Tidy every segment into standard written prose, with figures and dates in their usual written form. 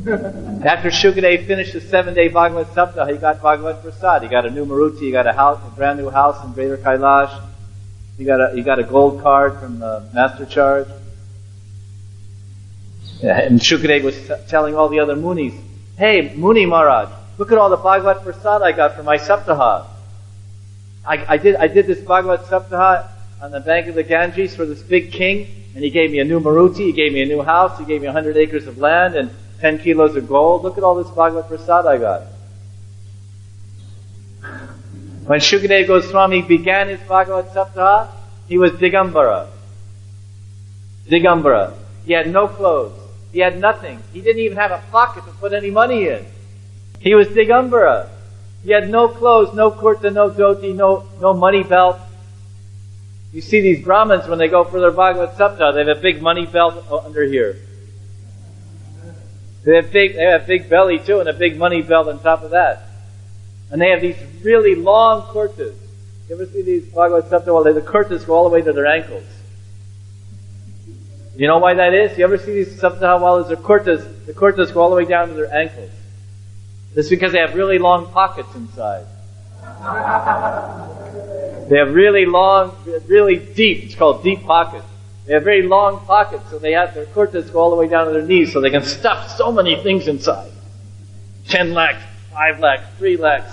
After Shukadeva finished the 7-day Bhagavad Saptaha, he got Bhagavad Prasad. He got a new Maruti, he got a brand new house in Greater Kailash. He got a gold card from Master Charge. Yeah, and Shukadeva was telling all the other Munis, "Hey, Muni Maharaj, look at all the Bhagavad Prasad I got for my Saptaha. I did this Bhagavad Saptaha on the bank of the Ganges for this big king, and he gave me a new Maruti, he gave me a new house, he gave me 100 acres of land, and 10 kilos of gold. Look at all this Bhagavad Prasad I got." When Shukadeva Goswami began his Bhagavad Saptaha, he was Digambara. Digambara. He had no clothes. He had nothing. He didn't even have a pocket to put any money in. He was Digambara. He had no clothes, no kurta, no dhoti, no money belt. You see these Brahmins, when they go for their Bhagavad Saptaha, they have a big money belt under here. They have big belly too, and a big money belt on top of that. And they have these really long kurtas. You ever see these Bhagavad Saptaha? Well, the kurtas go all the way to their ankles. You know why that is? You ever see these Saptaha Walas? The kurtas go all the way down to their ankles. It's because they have really long pockets inside. They have really long, really deep, it's called deep pockets. They have very long pockets, so they have their kurtas go all the way down to their knees, so they can stuff so many things inside. 10 lakhs, 5 lakhs, 3 lakhs.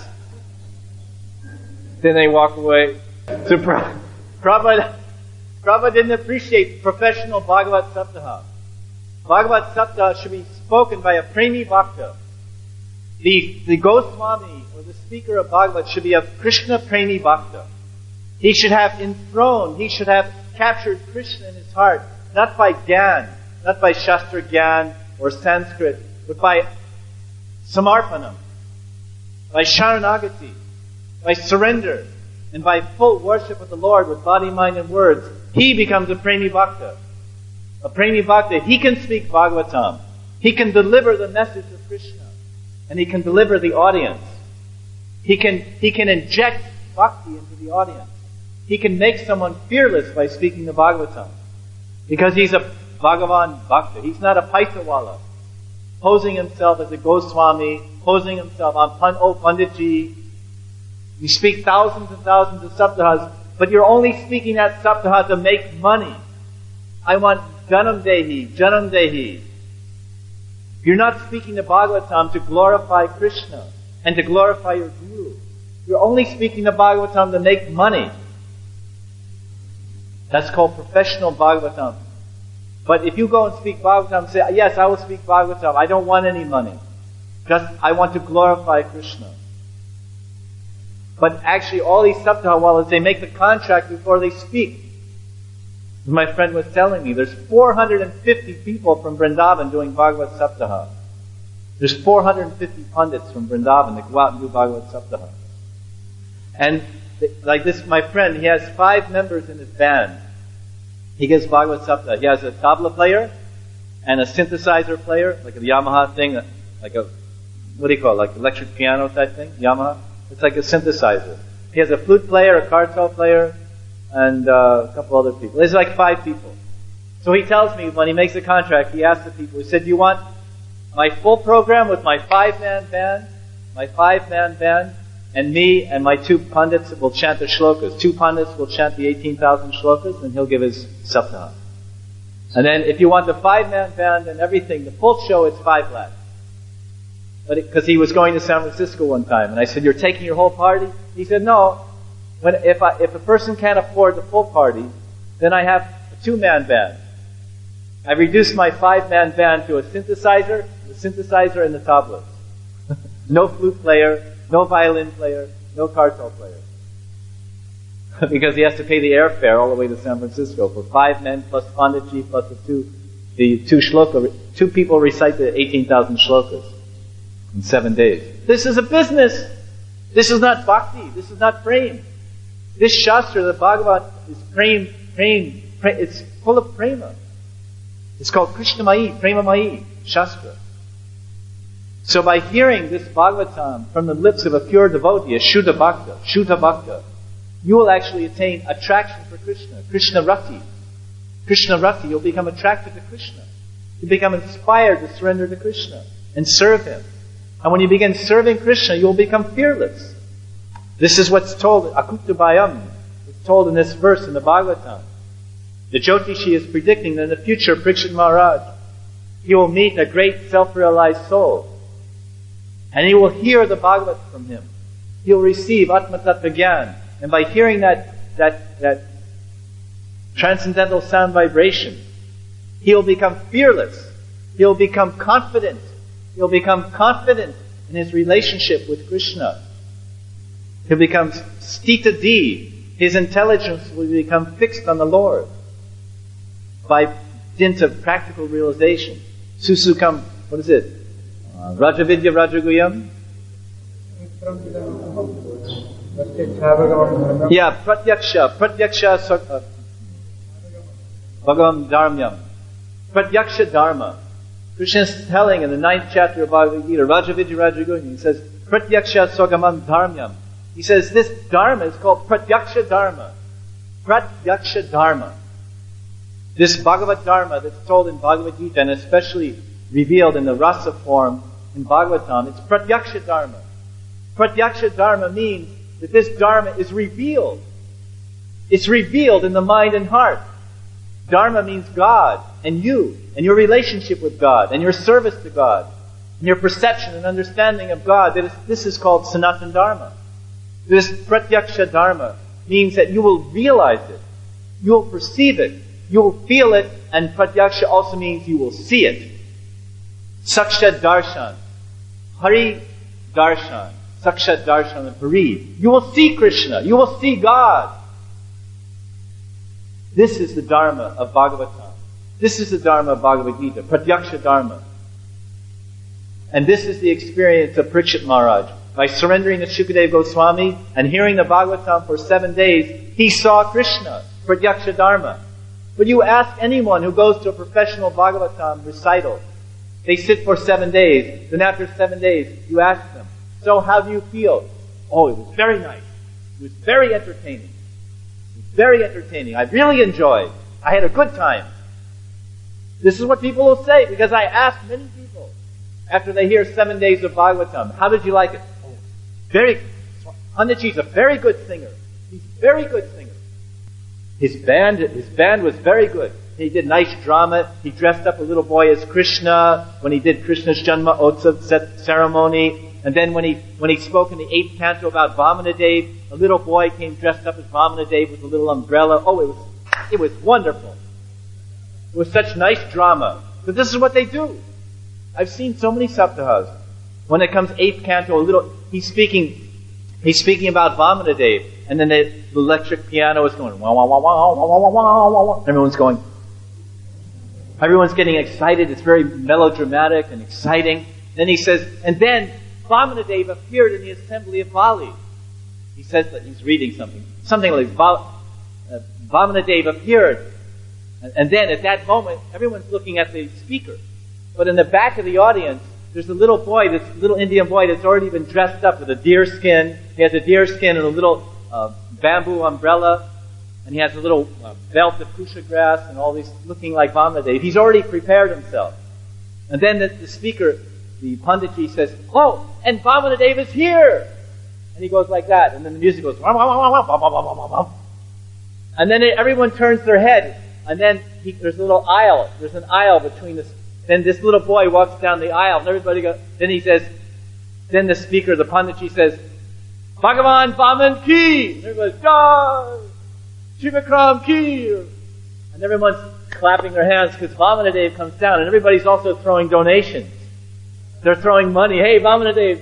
Then they walk away. So Prabhupada didn't appreciate professional Bhagavad Saptaha. Bhagavad Saptaha should be spoken by a Premi Bhakta. The Goswami, or the speaker of Bhagavad, should be a Krishna Premi Bhakta. He should have enthroned, he should have captured Krishna in his heart, not by Gyan, not by Shastra Gyan or Sanskrit, but by Samarpanam, by Sharanagati, by surrender, and by full worship of the Lord with body, mind, and words. He becomes a Premi Bhakta. A Premi Bhakta, he can speak Bhagavatam. He can deliver the message of Krishna. And he can deliver the audience. He can inject bhakti into the audience. He can make someone fearless by speaking the Bhagavatam. Because he's a Bhagavan Bhakta. He's not a Paisawala, posing himself as a Goswami, posing himself on Panditji. You speak thousands and thousands of saptahas, but you're only speaking that saptaha to make money. I want Janam Dehi, Janam Dehi. You're not speaking the Bhagavatam to glorify Krishna and to glorify your Guru. You're only speaking the Bhagavatam to make money. That's called professional Bhagavatam. But if you go and speak Bhagavatam, say, yes, I will speak Bhagavatam. I don't want any money. Just, I want to glorify Krishna. But actually, all these saptahawalas, they make the contract before they speak. My friend was telling me, there's 450 people from Vrindavan doing Bhagavad Saptaha. There's 450 pundits from Vrindavan that go out and do Bhagavad Saptaha. And like this, my friend, he has 5 members in his band. He gives Bhagavad Saptaha. He has a tabla player and a synthesizer player, like a Yamaha thing, like a, what do you call it, like electric piano type thing, Yamaha. It's like a synthesizer. He has a flute player, a kartal player, and a couple other people. There's like 5 people. So he tells me, when he makes a contract, he asks the people, he said, do you want my full program with my 5-man band, and me and my 2 pundits will chant the shlokas. 2 pundits will chant the 18,000 shlokas, and he'll give his saptaha. And then if you want the 5-man band and everything, the full show, it's 5 lakhs. But because he was going to San Francisco one time, and I said, you're taking your whole party? He said, no. If a person can't afford the full party, then I have a 2-man band. I reduced my 5-man band to a synthesizer and the tablas. No flute player, no violin player, no kartal player. Because he has to pay the airfare all the way to San Francisco for 5 men plus Panditji plus the 2 shloka. 2 people recite the 18,000 shlokas in 7 days. This is a business. This is not bhakti. This is not prem. This shastra, the Bhagavad, is prem. It's full of prema. It's called Krishnamai, Premamai shastra. So by hearing this Bhagavatam from the lips of a pure devotee, a Shuddha Bhakta, you will actually attain attraction for Krishna, Krishna Rati. Krishna Rati, you'll become attracted to Krishna. You become inspired to surrender to Krishna. and serve Him. And when you begin serving Krishna, you will become fearless. This is what's told, Akutubhayam. It's told in this verse in the Bhagavatam. The Jyotishi is predicting that in the future, Parikshit Maharaj, he will meet a great self-realized soul. And he will hear the Bhagavat from him. He will receive Atma Tattva Gyan. And by hearing that transcendental sound vibration, he will become fearless. He will become confident. He will become confident in his relationship with Krishna. He'll become stita di. His intelligence will become fixed on the Lord by dint of practical realization. Susukam, what is it? Rajavidya Rajaguyam? Yeah, Pratyaksha Bhagavam Dharmyam. Pratyaksha Dharma. Krishna is telling in the 9th chapter of Bhagavad Gita, Rajavidya Rajaguyam, he says, Pratyaksha Sogamam Dharmyam. He says this Dharma is called Pratyaksha Dharma. Pratyaksha Dharma. This Bhagavad Dharma that's told in Bhagavad Gita and especially revealed in the rasa form in Bhagavatam, it's Pratyaksha Dharma. Pratyaksha Dharma means that this Dharma is revealed. It's revealed in the mind and heart. Dharma means God and you and your relationship with God and your service to God and your perception and understanding of God. This is called Sanatana Dharma. This Pratyaksha Dharma means that you will realize it. You will perceive it. You will feel it. And Pratyaksha also means you will see it. Sakshat Darshan. Hari Darshan. Sakshat Darshan and Hari. You will see Krishna. You will see God. This is the Dharma of Bhagavatam. This is the Dharma of Bhagavad Gita. Pratyaksha Dharma. And this is the experience of Parikshit Maharaj. By surrendering to Shukadeva Goswami and hearing the Bhagavatam for 7 days, he saw Krishna. Pratyaksha Dharma. But you ask anyone who goes to a professional Bhagavatam recital, they sit for 7 days. Then after 7 days, you ask them, so how do you feel? Oh, it was very nice. It was very entertaining. It was very entertaining. I really enjoyed. I had a good time. This is what people will say because I asked many people after they hear 7 days of Bhagavatam, how did you like it? Oh, very good. Panditji's a very good singer. He's a very good singer. His band was very good. He did nice drama. He dressed up a little boy as Krishna when he did Krishna's Janma Utsav ceremony. And then when he spoke in the 8th canto about Vamanadev, a little boy came dressed up as Vamanadev with a little umbrella. Oh, it was wonderful. It was such nice drama. But this is what they do. I've seen so many saptahas. When it comes 8th canto, he's speaking about Vamanadev, and then the electric piano is going, wah, wah, wah, wah, wah, wah, wah, wah, wah. Everyone's getting excited. It's very melodramatic and exciting. Then he says, and then Vamanadev appeared in the assembly of Bali. He says that he's reading something like Vamanadev appeared. And then at that moment, everyone's looking at the speaker. But in the back of the audience, there's a little boy, this little Indian boy that's already been dressed up with a deer skin. He has a deer skin and a little bamboo umbrella. And he has a little belt of kusha grass and all these looking like Vamanadev. He's already prepared himself. And then the speaker, the Panditji says, oh, and Vamanadev is here! And he goes like that. And then the music goes, wah, wah, wah, wah, wah, wah, wah, wah, wah. And then everyone turns their head. And then there's a little aisle. There's an aisle between this. Then this little boy walks down the aisle, and everybody goes. Then he says, then the speaker, the Panditji says, Bhagavan Vaman ki! And everybody goes, Jai! Shivikram ki! And everyone's clapping their hands because Vamanadev comes down, and everybody's also throwing donations. They're throwing money. Hey, Vamanadev!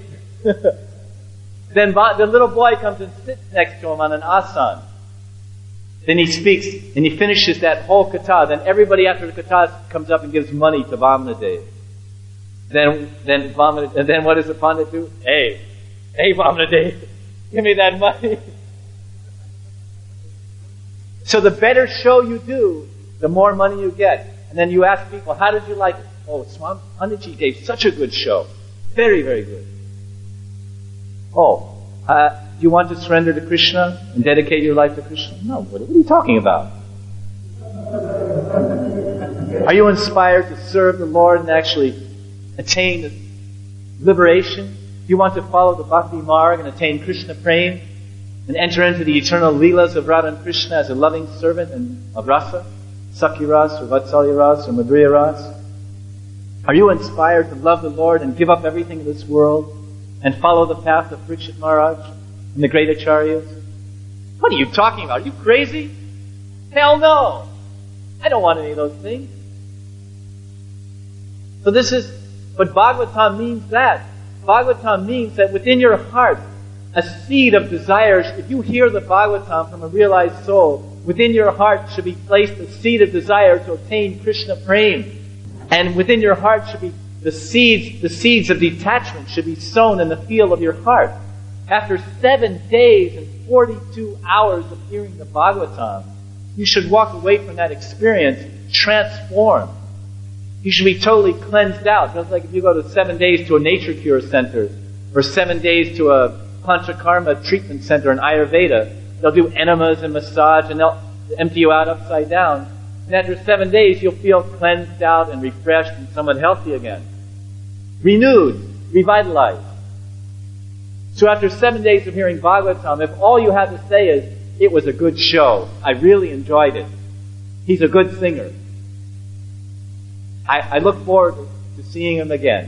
Then the little boy comes and sits next to him on an asan. Then he speaks, and he finishes that whole katha. Then everybody after the katha comes up and gives money to Vamanadev. Then what does the Pandit do? Hey Vamanadev, give me that money. So the better show you do, the more money you get. And then you ask people, how did you like it? Oh, Swami Panditji gave such a good show. Very, very good. Oh, do you want to surrender to Krishna and dedicate your life to Krishna? No, what are you talking about? Are you inspired to serve the Lord and actually attain liberation, if you want to follow the Bhakti Marg and attain Krishna Prem, and enter into the eternal Leelas of Radha and Krishna as a loving servant and of Rasa, Sakhi Ras, or Vatsalya Ras, or Madhurya Ras? Are you inspired to love the Lord and give up everything in this world and follow the path of Parikshit Maharaj and the great Acharyas? What are you talking about? Are you crazy? Hell no! I don't want any of those things. So but Bhagavatam means that. Bhagavatam means that within your heart, a seed of desires, if you hear the Bhagavatam from a realized soul, within your heart should be placed a seed of desire to obtain Krishna Prem. And within your heart should be the seeds of detachment should be sown in the field of your heart. After 7 days and 42 hours of hearing the Bhagavatam, you should walk away from that experience transformed. You should be totally cleansed out. Just like if you go to 7 days to a nature cure center, or 7 days to a Panchakarma treatment center in Ayurveda, they'll do enemas and massage, and they'll empty you out upside down. And after 7 days, you'll feel cleansed out and refreshed and somewhat healthy again. Renewed, revitalized. So after 7 days of hearing Bhagavatam, if all you had to say is, it was a good show, I really enjoyed it, he's a good singer, I look forward to seeing him again.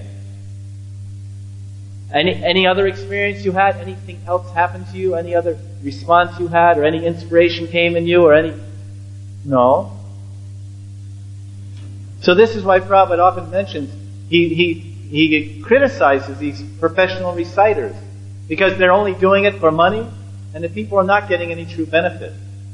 Any other experience you had? Anything else happened to you? Any other response you had? Or any inspiration came in you? Or any... No. So this is why Prabhupada often mentions, he criticizes these professional reciters, because they're only doing it for money, and the people are not getting any true benefit.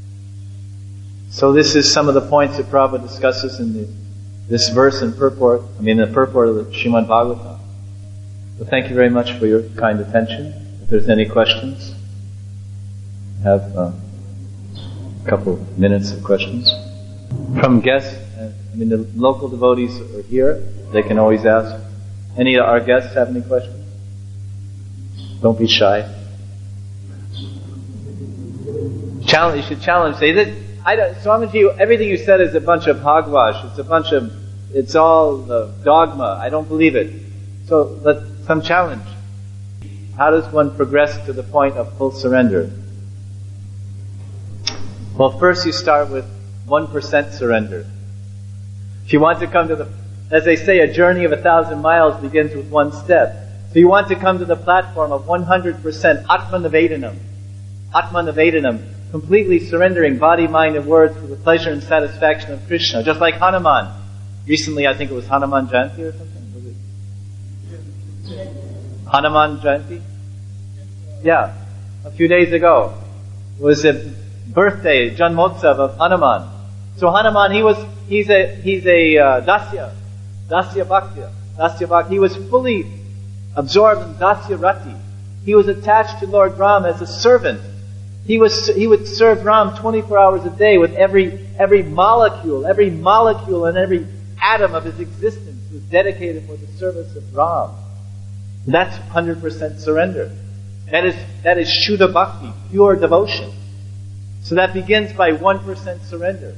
So this is some of the points that Prabhupada discusses in this verse and purport, the purport of the Srimad Bhagavatam. So thank you very much for your kind attention. If there's any questions, have a couple minutes of questions. From guests, the local devotees are here. They can always ask. Any of our guests have any questions? Don't be shy. You should challenge. Say that, Swamiji, everything you said is a bunch of hogwash. It's all dogma. I don't believe it. So let some challenge. How does one progress to the point of full surrender? Well, first you start with 1% surrender. If you want to come to as they say, a journey of 1,000 miles begins with one step. So you want to come to the platform of 100% Atma-nivedanam. Atma-nivedanam. Completely surrendering body, mind, and words for the pleasure and satisfaction of Krishna. Just like Hanuman. Recently, I think it was Hanuman Jayanti or something. Was it? Hanuman Jayanti? Yeah. A few days ago. It was a birthday, Janmotsav of Hanuman. So Hanuman, he's a Dasya. Dasya Bhakti. Dasya Bhakti. He was fully absorbed in Dasya Rati. He was attached to Lord Ram as a servant. He would serve Ram 24 hours a day with every molecule and every atom of his existence was dedicated for the service of Ram. That's 100% surrender. That is Shuddha Bhakti, pure devotion. So that begins by 1% surrender.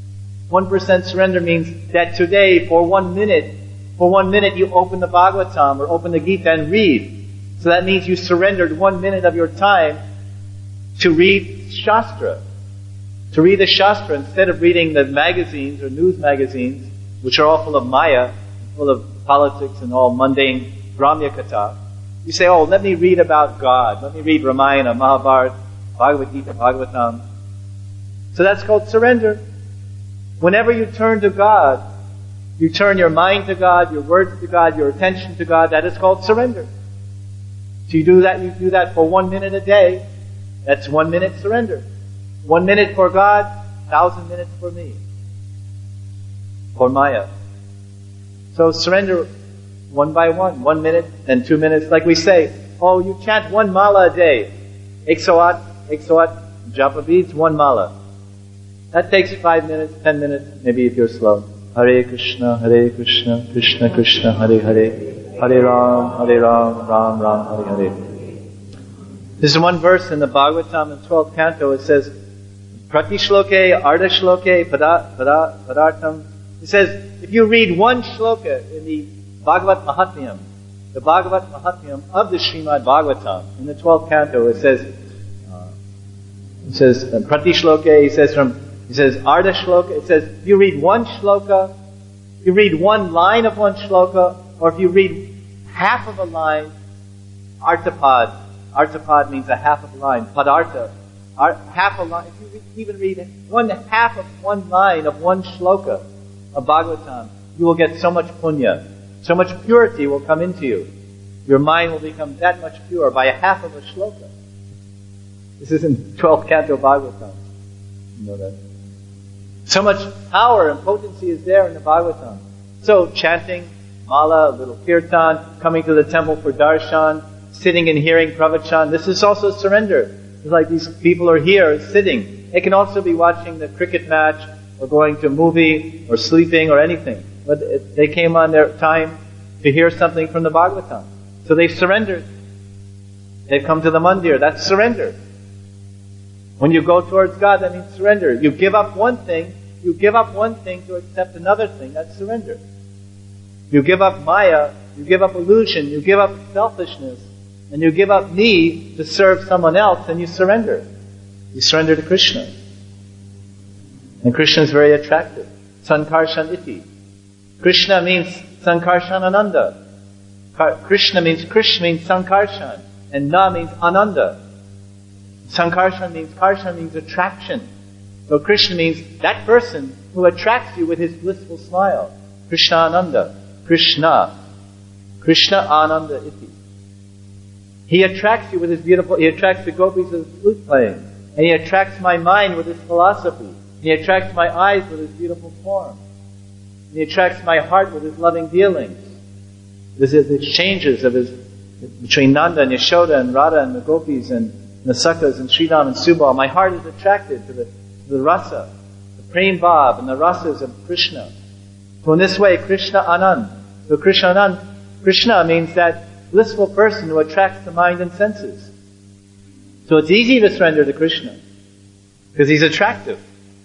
1% surrender means that today, for 1 minute, you open the Bhagavatam or open the Gita and read. So that means you surrendered 1 minute of your time to read Shastra. To read the Shastra instead of reading the magazines or news magazines, which are all full of Maya, full of politics and all mundane Brahmya Katha. You say, oh, let me read about God. Let me read Ramayana, Mahabharata, Bhagavad Gita, Bhagavatam. So that's called surrender. Whenever you turn to God, you turn your mind to God, your words to God, your attention to God, that is called surrender. So you do that for 1 minute a day. That's 1 minute surrender. 1 minute for God, 1,000 minutes for me. For Maya. So surrender one by one. 1 minute, then 2 minutes. Like we say, oh, you chant 1 mala a day. Eksoat, japa beads, 1 mala. That takes 5 minutes, 10 minutes, maybe if you're slow. Hare Krishna, Krishna Krishna, Hare Hare. Hare Ram, Ram Ram, Hare Hare. There's one verse in the Bhagavatam in 12th canto. It says, Prati shloke, arda shloke, padartam. It says, if you read one shloka in the Bhagavad Mahatmyam, the Bhagavat Mahatmyam of the Srimad Bhagavatam. In the 12th canto, it says, Prati Shloka, he says Ardha Shloka, it says, if you read one shloka, if you read one line of one shloka, or if you read half of a line, Arthapad. Arthapad means a half of a line. Padartha. Half a line. If you even read one half of one line of one shloka of Bhagavatam, you will get so much punya. So much purity will come into you. Your mind will become that much pure by a half of a shloka. This is in 12th canto Bhagavatam. You know that. So much power and potency is there in the Bhagavatam. So chanting, mala, a little kirtan, coming to the temple for darshan, sitting and hearing pravachan, this is also surrender. It's like these people are here sitting. They can also be watching the cricket match, or going to a movie, or sleeping, or anything. But they came on their time to hear something from the Bhagavatam. So they've surrendered. They've come to the mandir. That's surrender. When you go towards God, that means surrender. You give up one thing to accept another thing. That's surrender. You give up maya, you give up illusion, you give up selfishness, and you give up me to serve someone else, and you surrender. You surrender to Krishna. And Krishna is very attractive. Sankarshan iti. Krishna means Sankarshan Ananda. Krishna means Sankarshan. And Na means Ananda. Sankarshan means attraction. So Krishna means that person who attracts you with his blissful smile. Krishna Ananda. Krishna Ananda iti. He attracts you with his he attracts the gopis with his flute playing. And he attracts my mind with his philosophy. He attracts my eyes with his beautiful form. And he attracts my heart with his loving dealings. This is the exchanges of between Nanda and Yashoda and Radha and the gopis and the Sakhas and Sridham and Subal. My heart is attracted to the rasa, the prem bhav and the rasas of Krishna. So in this way, Krishna Anand. So Krishna Anand, Krishna means that blissful person who attracts the mind and senses. So it's easy to surrender to Krishna, because he's attractive.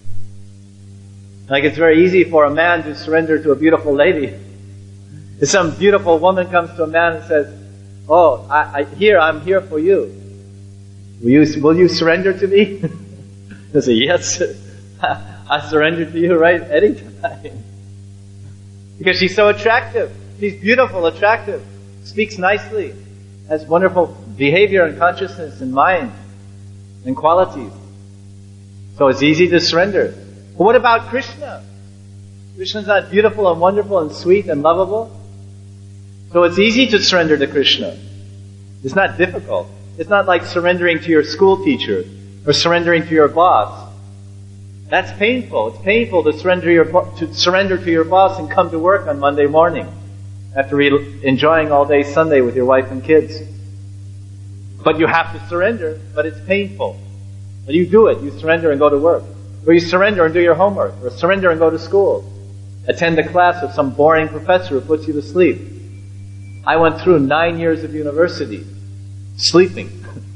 Like it's very easy for a man to surrender to a beautiful lady. If some beautiful woman comes to a man and says, "Oh, I'm here for you. Will you surrender to me?" He'll say, "Yes, I surrender to you right anytime." Because she's so attractive. She's beautiful, attractive, speaks nicely, has wonderful behavior and consciousness and mind and qualities. So it's easy to surrender. But what about Krishna? Krishna's not beautiful and wonderful and sweet and lovable? So it's easy to surrender to Krishna. It's not difficult. It's not like surrendering to your school teacher or surrendering to your boss. That's painful. It's painful to surrender to your boss and come to work on Monday morning after enjoying all day Sunday with your wife and kids. But you have to surrender, but it's painful. But you do it. You surrender and go to work. Or you surrender and do your homework. Or surrender and go to school. Attend a class with some boring professor who puts you to sleep. I went through 9 years of university sleeping.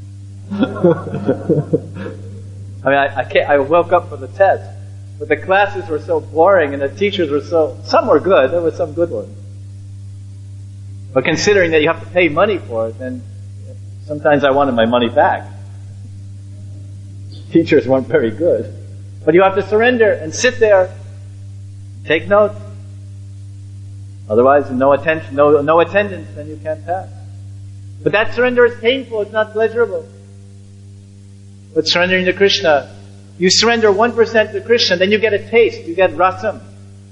I woke up for the test, but the classes were so boring and the teachers were some were good, there were some good ones. But considering that you have to pay money for it, then sometimes I wanted my money back. Teachers weren't very good. But you have to surrender and sit there, take notes. Otherwise, no attendance, then you can't pass. But that surrender is painful, it's not pleasurable. But surrendering to Krishna, you surrender 1% to Krishna, then you get a taste, you get rasam.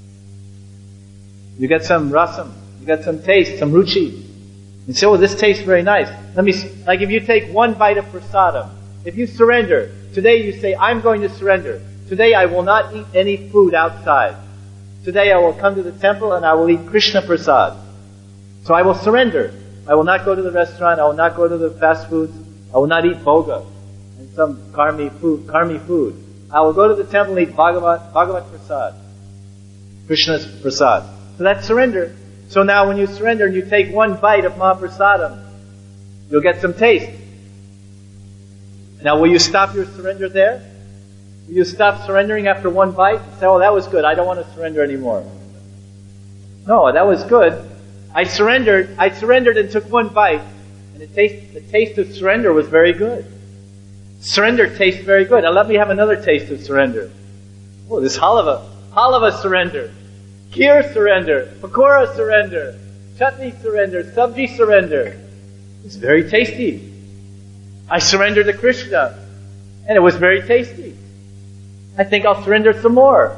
You get some rasam, you get some taste, some ruchi. And say, oh, this tastes very nice. Like if you take one bite of prasadam, if you surrender, today you say, I'm going to surrender. Today I will not eat any food outside. Today I will come to the temple and I will eat Krishna prasad. So I will surrender. I will not go to the restaurant, I will not go to the fast foods, I will not eat bhoga and some karmi food. I will go to the temple and eat Bhagavat prasad. Krishna's prasad. So that's surrender. So now when you surrender and you take one bite of Mahaprasadam, you'll get some taste. Now will you stop your surrender there? Will you stop surrendering after one bite and say, oh, that was good, I don't want to surrender anymore? No, that was good. I surrendered and took one bite, and the taste of surrender was very good. Surrender tastes very good. Now let me have another taste of surrender. Oh, this halava surrender, kheer surrender, pakora surrender, chutney surrender, sabji surrender. It's very tasty. I surrendered to Krishna, and it was very tasty. I think I'll surrender some more.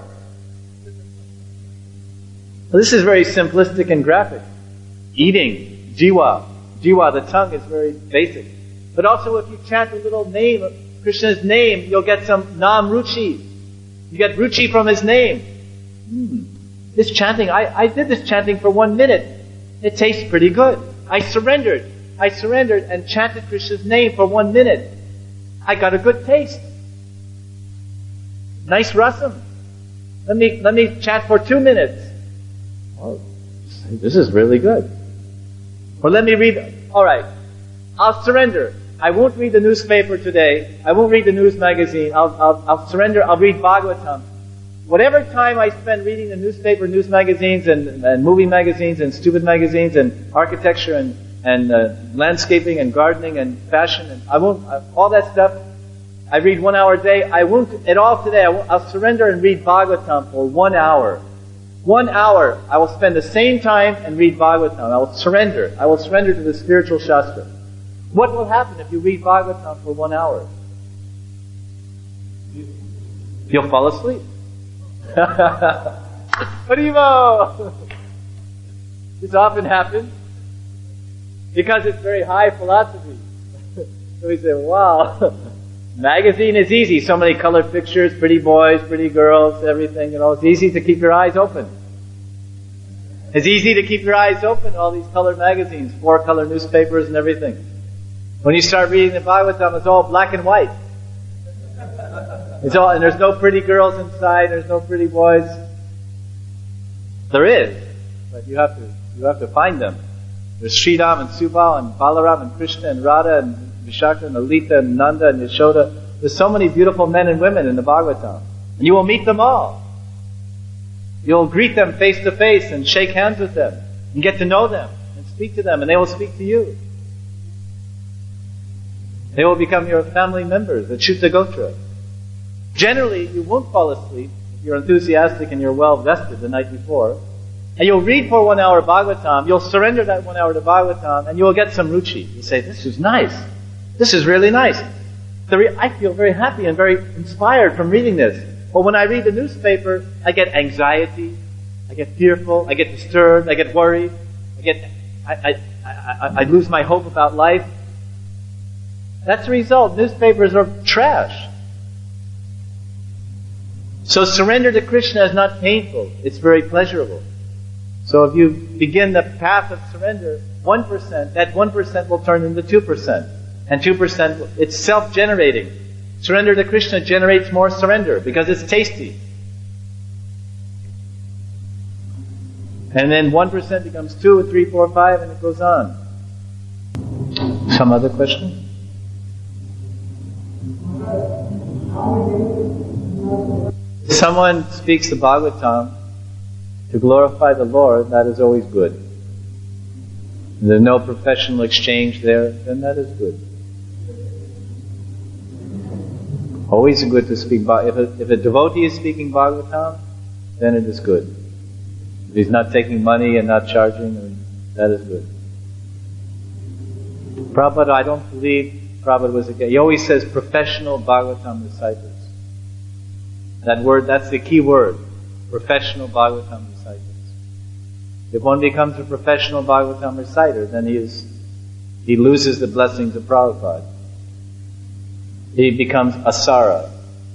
Well, this is very simplistic and graphic. Eating, jiva, the tongue is very basic. But also if you chant a little name, Krishna's name, you'll get some nam ruchi. You get ruchi from his name. This chanting, I did this chanting for 1 minute. It tastes pretty good. I surrendered and chanted Krishna's name for 1 minute. I got a good taste. Nice rasam. Let me chant for 2 minutes. Oh, this is really good. Or let me read, alright, I'll surrender. I won't read the newspaper today. I won't read the news magazine. I'll surrender. I'll read Bhagavatam. Whatever time I spend reading the newspaper, news magazines, and movie magazines, and stupid magazines, and architecture, and landscaping, and gardening, and fashion, and all that stuff, I read 1 hour a day. I won't at all today. I'll surrender and read Bhagavatam for 1 hour. 1 hour, I will spend the same time and read Bhagavatam. I will surrender. I will surrender to the spiritual Shastra. What will happen if you read Bhagavatam for 1 hour? You'll fall asleep. Harimo! This often happens because it's very high philosophy. So we say, wow, magazine is easy. So many colored pictures, pretty boys, pretty girls, everything. It's easy to keep your eyes open. It's easy to keep your eyes open, all these colored magazines, 4-color newspapers and everything. When you start reading the Bhagavatam, it's all black and white. And there's no pretty girls inside, there's no pretty boys. There is, but you have to find them. There's Sridham and Subal and Balaram and Krishna and Radha and Vishaka and Alita and Nanda and Yashoda. There's so many beautiful men and women in the Bhagavatam. And you will meet them all. You'll greet them face to face and shake hands with them and get to know them and speak to them, and they will speak to you. They will become your family members, the Achyuta Gotra. Generally, you won't fall asleep if you're enthusiastic and you're well vested the night before. And you'll read for 1 hour Bhagavatam, you'll surrender that 1 hour to Bhagavatam, and you'll get some ruchi. You say, this is nice. This is really nice. I feel very happy and very inspired from reading this. But when I read the newspaper, I get anxiety, I get fearful, I get disturbed, I get worried, I lose my hope about life. That's the result. Newspapers are trash. So surrender to Krishna is not painful. It's very pleasurable. So if you begin the path of surrender, 1%, that 1% will turn into 2%. And 2%, it's self-generating. Surrender to Krishna generates more surrender because it's tasty. And then 1% becomes 2, 3, 4, 5, and it goes on. Some other question? Someone speaks the Bhagavatam to glorify the Lord, that is always good. If there's no professional exchange there, then that is good. Always good to speak Bhagavatam. If a devotee is speaking Bhagavatam, then it is good. If he's not taking money and not charging, that is good. Prabhupada, I don't believe Prabhupada was a guy. He always says professional Bhagavatam reciters. That word, that's the key word. Professional Bhagavatam reciters. If one becomes a professional Bhagavatam reciter, then he loses the blessings of Prabhupada. He becomes asara.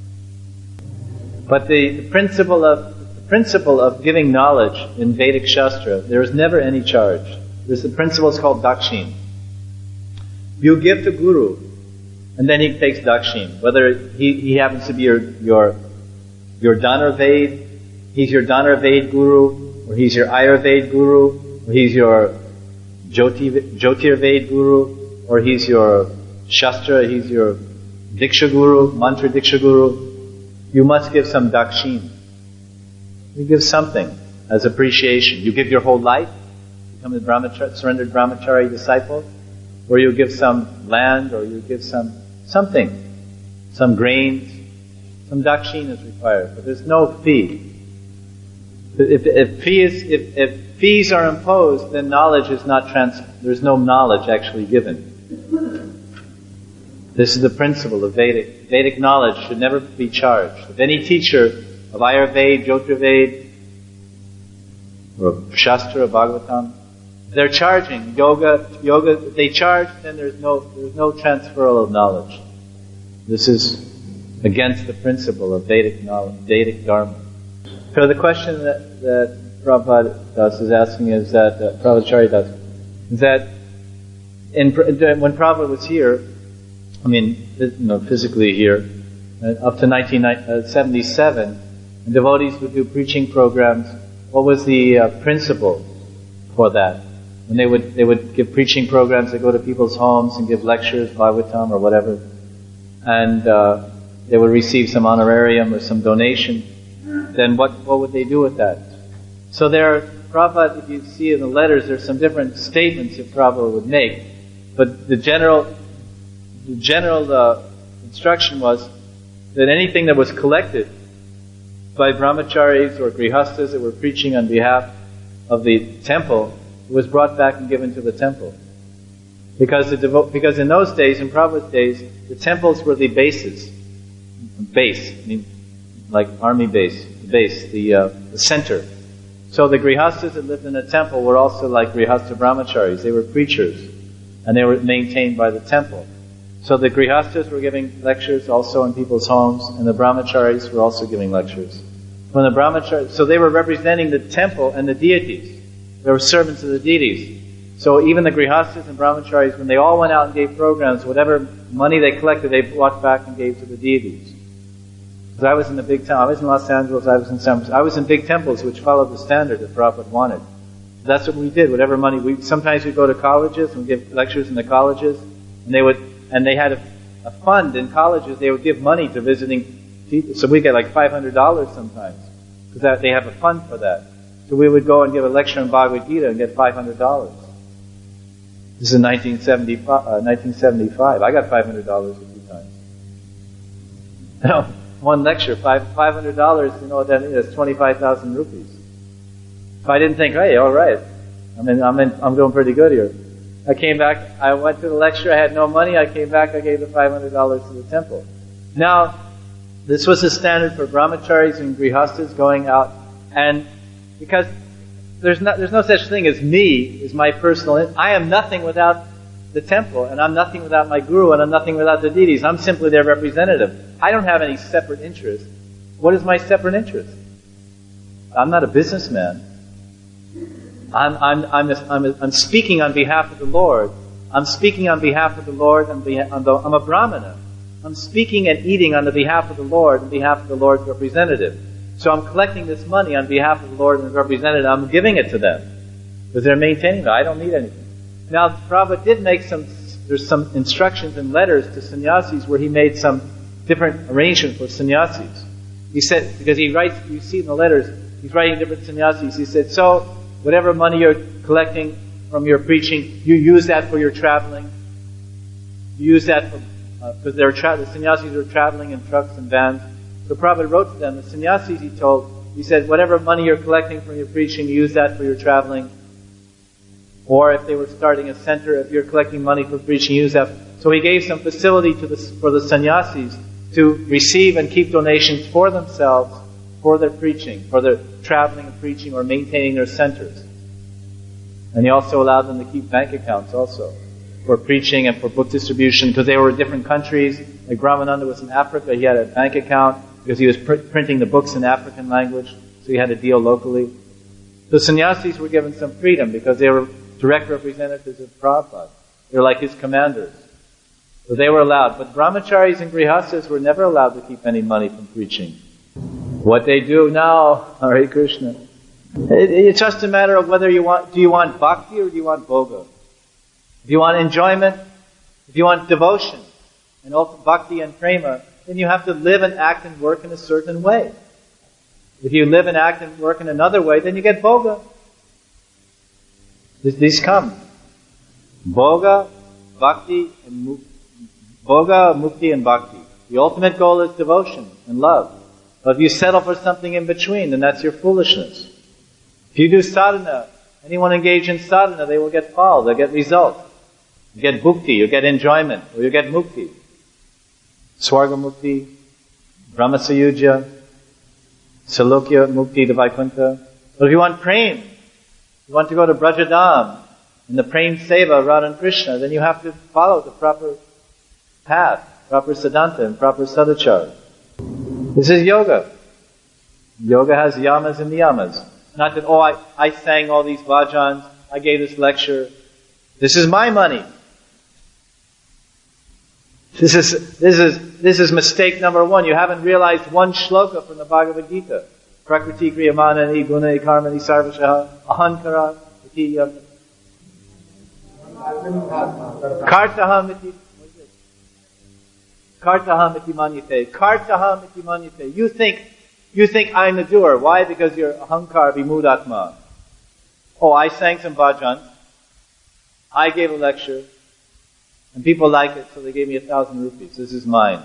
But the principle of giving knowledge in Vedic Shastra, there is never any charge. The principle is called dakshin. You give to Guru, and then he takes dakshin. Whether he happens to be your Dhanarved, he's your Dhanarved Guru, or he's your Ayurved Guru, or he's your Jyotirved Guru, or he's your Shastra, he's your Diksha Guru, Mantra Diksha Guru, you must give some dakshin. You give something as appreciation. You give your whole life, become a surrendered brahmachari disciple, or you give some land, or you give something, some grains, some dakshin is required, but there's no fee. If fees are imposed, then knowledge is not there's no knowledge actually given. This is the principle of Vedic. Vedic knowledge should never be charged. If any teacher of Ayurveda, Jyotirveda, or Shastra, or Bhagavatam, they're charging yoga, if they charge, then there's no transferal of knowledge. This is against the principle of Vedic knowledge, Vedic Dharma. So the question that Prabhupada Das is asking is that, Prabhupada Das, is that when Prabhupada was here, physically here, up to 1977, and devotees would do preaching programs. What was the principle for that? When they would give preaching programs, they go to people's homes and give lectures, Bhagavatam or whatever, and they would receive some honorarium or some donation. Then what would they do with that? So Prabhupada, if you see in the letters, there's some different statements that Prabhupada would make, but the general instruction was that anything that was collected by brahmacharis or grihastas that were preaching on behalf of the temple was brought back and given to the temple. Because in those days, in Prabhupada's days, the temples were the base, like army base, the center. So the grihastas that lived in the temple were also like grihasta brahmacharis. They were preachers, and they were maintained by the temple. So the grihastas were giving lectures also in people's homes, and the brahmacharis were also giving lectures. So they were representing the temple and the deities. They were servants of the deities. So even the grihastas and brahmacharis, when they all went out and gave programs, whatever money they collected, they brought back and gave to the deities. Because I was in the big town. I was in Los Angeles, I was in San Francisco. I was in big temples which followed the standard that Prabhupada wanted. That's what we did. Whatever money, sometimes we'd go to colleges and give lectures in the colleges, and they had a fund in colleges. They would give money to visiting people. So we get like $500 sometimes, because they have a fund for that. So we would go and give a lecture on Bhagavad Gita and get $500. This is 1975. I got $500 a few times. Now, one lecture, $500, you know what that is? That's 25,000 rupees. If I didn't think, hey, all right, I'm doing pretty good here. I came back, I went to the lecture, I had no money, I came back, I gave the $500 to the temple. Now, this was the standard for brahmacharis and grihastas going out, and because there's no such thing as me, as my personal, I am nothing without the temple, and I'm nothing without my guru, and I'm nothing without the deities. I'm simply their representative. I don't have any separate interest. What is my separate interest? I'm not a businessman. I'm speaking on behalf of the Lord. I'm speaking on behalf of the Lord. I'm a brahmana. I'm speaking and eating on the behalf of the Lord, on behalf of the Lord's representative. So I'm collecting this money on behalf of the Lord and the representative. I'm giving it to them because they're maintaining it. I don't need anything. Now, Prabhupada did make there's some instructions and letters to sannyasis where he made some different arrangements for sannyasis. He said, because he writes, you see in the letters, he's writing different sannyasis. He said, so whatever money you're collecting from your preaching, you use that for your traveling. You use that for, because the sannyasis are traveling in trucks and vans. So Prabhupada wrote to them, the sannyasis he said, whatever money you're collecting from your preaching, use that for your traveling. Or if they were starting a center, if you're collecting money for preaching, use that. So he gave some facility for the sannyasis to receive and keep donations for themselves, for their preaching, for their traveling and preaching or maintaining their centers. And he also allowed them to keep bank accounts also for preaching and for book distribution, because they were in different countries. Like Brahmananda was in Africa, he had a bank account because he was printing the books in African language, so he had to deal locally. The sannyasis were given some freedom because they were direct representatives of Prabhupada. They were like his commanders. So they were allowed. But brahmacharis and grihastas were never allowed to keep any money from preaching. What they do now, Hare Krishna, it's just a matter of whether do you want bhakti or do you want bhoga? If you want enjoyment, if you want devotion, and ultimate bhakti and prema, then you have to live and act and work in a certain way. If you live and act and work in another way, then you get bhoga. These come. Bhoga, Bhakti, and Bhoga, Mukti, and Bhakti. The ultimate goal is devotion and love. But if you settle for something in between, then that's your foolishness. If you do sadhana, anyone engaged in sadhana, they will get pal, they'll get result. You get bhukti, you get enjoyment, or you get mukti. Swarga mukti, Brahmasayuja, Salokya mukti to Vaikuntha. But if you want prem, you want to go to Brajadam, in the prem seva of Radha and Krishna, then you have to follow the proper path, proper siddhanta and proper sadachara. This is yoga. Yoga has yamas and niyamas. Not that, I sang all these bhajans, I gave this lecture. This is my money. This is mistake number one. You haven't realized one shloka from the Bhagavad Gita. Prakriti kriyamanani gunai karmani sarvashaha ahankara iti kartaham iti manyate. Kartaham iti manyate. You think I'm the doer. Why? Because you're ahankar vimudatma. I sang some bhajans. I gave a lecture. And people like it, so they gave me 1,000 rupees. This is mine.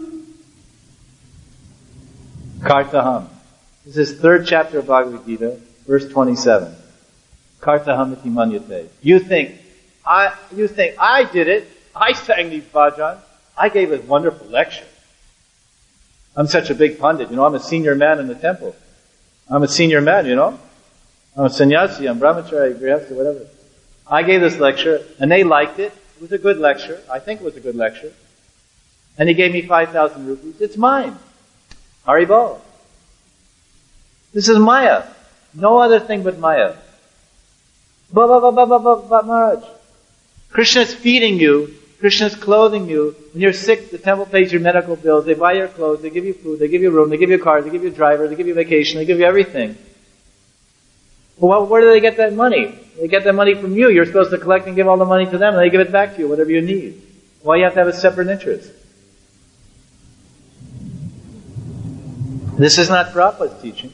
Kartaham. This is 3rd chapter of Bhagavad Gita, verse 27. Kartaham iti manyate. You think I did it. I sang these bhajans. I gave a wonderful lecture. I'm such a big pundit, I'm a senior man in the temple. I'm a senior man, I'm a sannyasi, I'm brahmachari, grihastha, whatever. I gave this lecture, and they liked it. It was a good lecture. I think it was a good lecture. And he gave me 5,000 rupees. It's mine. Haribol. This is Maya. No other thing but Maya. Maharaj. Krishna is feeding you. Krishna is clothing you. When you're sick, the temple pays your medical bills. They buy your clothes. They give you food. They give you a room. They give you a car. They give you a driver. They give you vacation. They give you everything. Well, where do they get that money? They get that money from you. You're supposed to collect and give all the money to them, and they give it back to you, whatever you need. Why you have to have a separate interest? This is not Prabhupada's teaching.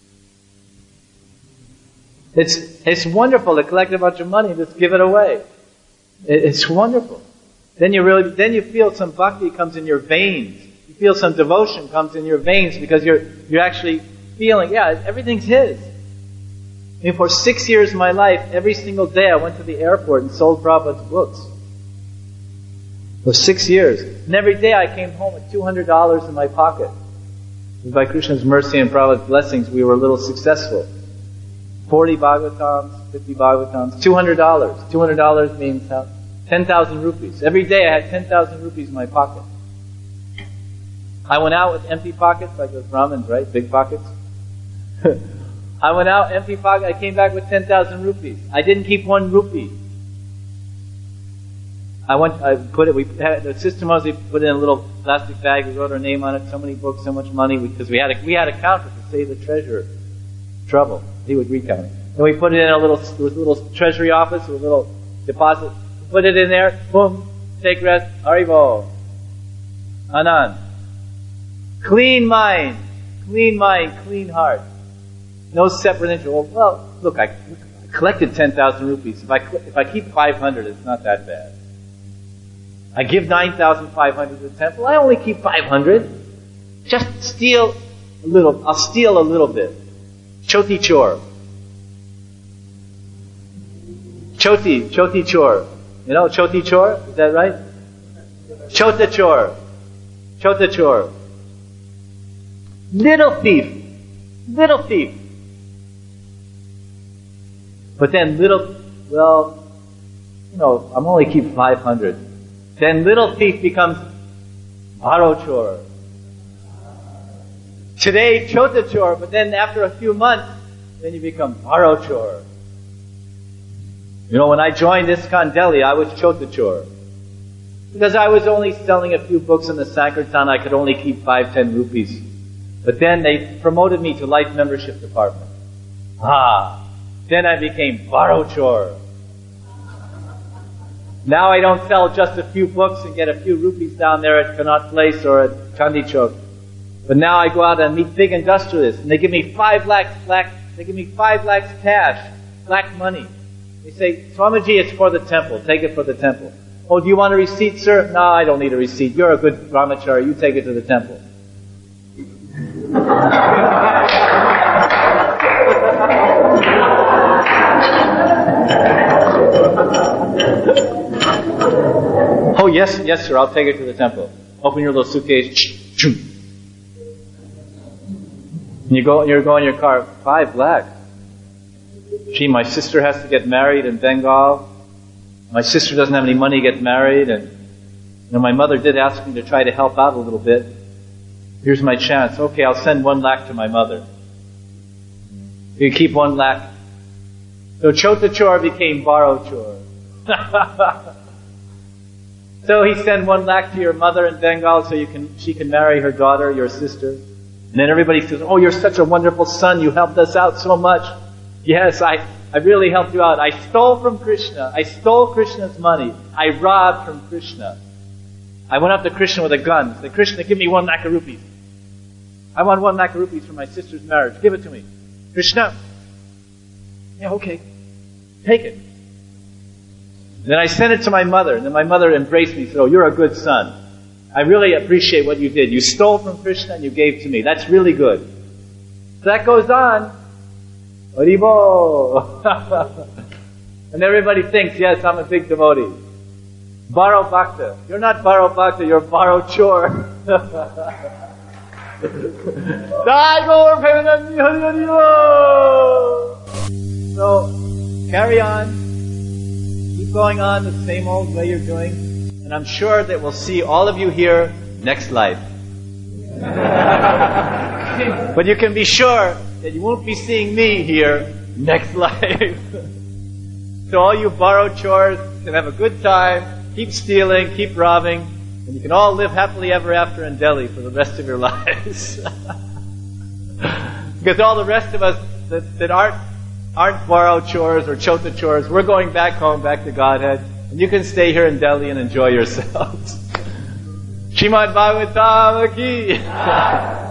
It's wonderful to collect a bunch of money and just give it away. It's wonderful. Then you feel some bhakti comes in your veins. You feel some devotion comes in your veins because you're actually feeling, everything's his. For 6 years of my life, every single day I went to the airport and sold Prabhupada's books. For 6 years. And every day I came home with $200 in my pocket. And by Krishna's mercy and Prabhupada's blessings, we were a little successful. 40 Bhagavatams, 50 Bhagavatams, $200. $200 means 10,000 rupees. Every day I had 10,000 rupees in my pocket. I went out with empty pockets, like those Brahmins, right? Big pockets. I went out, empty pocket, I came back with 10,000 rupees. I didn't keep 1 rupee. We had the system was we put it in a little plastic bag, we wrote our name on it, so many books, so much money, because we had a counter to save the treasurer trouble. He would recount it. And we put it in there was a little treasury office with a little deposit. Put it in there, boom, take rest, Haribol. Anand. Clean mind, clean heart. No separate interest. Well, look, I collected 10,000 rupees. If I keep 500, it's not that bad. I give 9,500 to the temple. I only keep 500. Just steal a little. I'll steal a little bit. Choti chor. Choti chor. You know choti chor? Is that right? Chota chor. Little thief. But then I'm only keep 500. Then little thief becomes bharochor. Today, chotachor, but then after a few months, then you become bharochor. When I joined ISKCON Delhi, I was chotachor. Because I was only selling a few books in the Sankirtan, I could only keep 5-10 rupees. But then they promoted me to life membership department. Then I became bharochor. Now I don't sell just a few books and get a few rupees down there at Connaught Place or at Chandi Chowk. But now I go out and meet big industrialists and they give me 5 lakhs cash, black money. They say, Swamiji, it's for the temple. Take it for the temple. Oh, do you want a receipt, sir? No, I don't need a receipt. You're a good brahmachari. You take it to the temple. Oh, yes, sir. I'll take it to the temple. Open your little suitcase. And you're going in your car, 5 lakhs. Gee, my sister has to get married in Bengal. My sister doesn't have any money to get married, and my mother did ask me to try to help out a little bit. Here's my chance. Okay, I'll send 1 lakh to my mother. You keep 1 lakh. So Chota Chor became Baro Chor. So he sent 1 lakh to your mother in Bengal so she can marry her daughter, your sister. And then everybody says, oh, you're such a wonderful son. You helped us out so much. Yes, I really helped you out. I stole from Krishna. I stole Krishna's money. I robbed from Krishna. I went up to Krishna with a gun. I said, Krishna, give me 1 lakh of rupees. I want 1 lakh of rupees for my sister's marriage. Give it to me. Krishna. Yeah, okay. Take it. Then I sent it to my mother. And then my mother embraced me and said, oh, you're a good son. I really appreciate what you did. You stole from Krishna and you gave to me. That's really good. So that goes on. Haribo! And everybody thinks, yes, I'm a big devotee. Baro Bhakta. You're not Baro Bhakta, you're Baro Chor. So, carry on. Keep going on the same old way you're doing. And I'm sure that we'll see all of you here next life. But you can be sure that you won't be seeing me here next life. So all you Baro Chors can have a good time, keep stealing, keep robbing, and you can all live happily ever after in Delhi for the rest of your lives. Because all the rest of us that aren't Baro Chors or Chota Chors, we're going back home, back to Godhead, and you can stay here in Delhi and enjoy yourselves. Srimad Bhagavatam ki